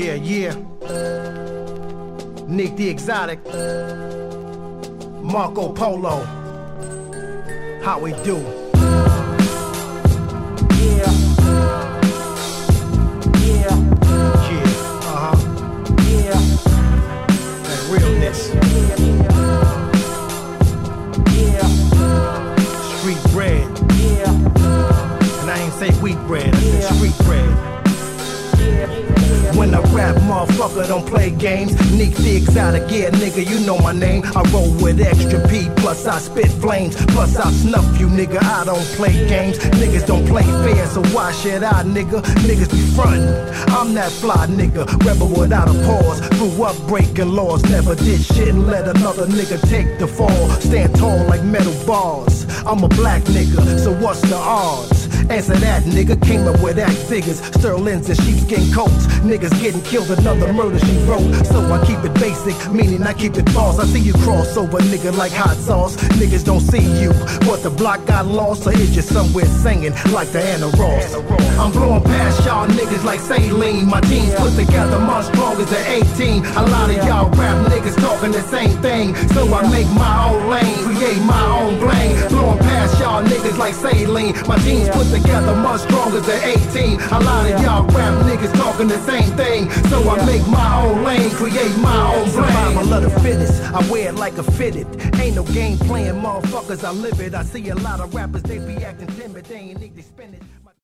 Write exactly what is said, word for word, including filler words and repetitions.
Yeah, yeah. Nick the Exotic, Marco Polo. How we do? Yeah. Yeah. Yeah, uh-huh. Yeah. That realness. Yeah. Street bread. Yeah. And I ain't say wheat bread, I said Yeah. street bread. Yeah. When I rap, motherfucker, don't play games. Nick the Exotic, yeah, nigga, you know my name. I roll with extra P, plus I spit flames. Plus I snuff you, nigga, I don't play games. Niggas don't play fair, so why should I, nigga? Niggas be frontin'. I'm that fly nigga, rebel without a pause. Grew up breaking laws, never did shit and let another nigga take the fall. Stand tall like metal bars. I'm a black nigga, so what's the odds? Answer that, nigga, came up with act figures, sterlings and sheepskin coats. Niggas getting killed, another murder she wrote. So I keep it basic, meaning I keep it false. I see you cross over, nigga, like hot sauce. Niggas don't see you. What, the block got lost, or is you somewhere singing like Diana Ross? I'm blowing past y'all niggas like saline. My team's put together much stronger than eighteen. A lot of y'all rap niggas talking the same thing. So I make my own lane, create my own blame. Blowing past y'all niggas like saline. My team's put together much stronger than eighteen. A lot of y'all rap niggas talking the same thing. So I make my own lane, create my own blame. Survival of the fittest, I wear it like a fitted. Ain't no game playing, motherfuckers, I live it. I see a lot of rappers, they be acting timid, they ain't need to spend it.